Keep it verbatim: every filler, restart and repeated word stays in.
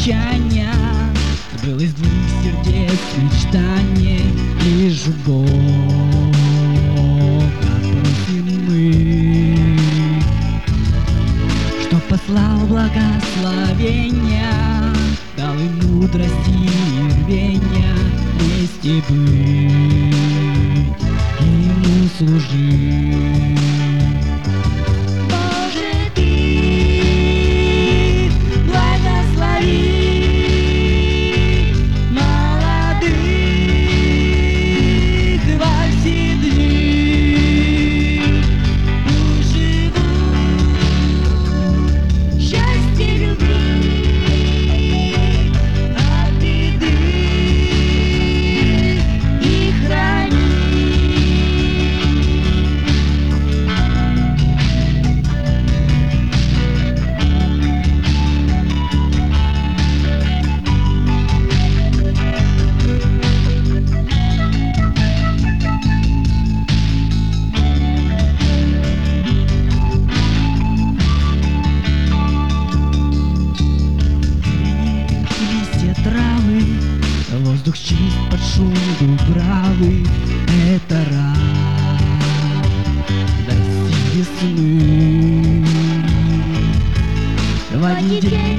прощания, сбылось двух сердец мечтание. Лишь Бога просим мы, что послал благословения, дал им мудрости и рвения, вместе быть и ему служить. Боже, Ты благослови молодых во все дни, пусть живут в счастье любви от беды и храни. Травы, воздух чист под шум дубравы. Это радость весны. В один день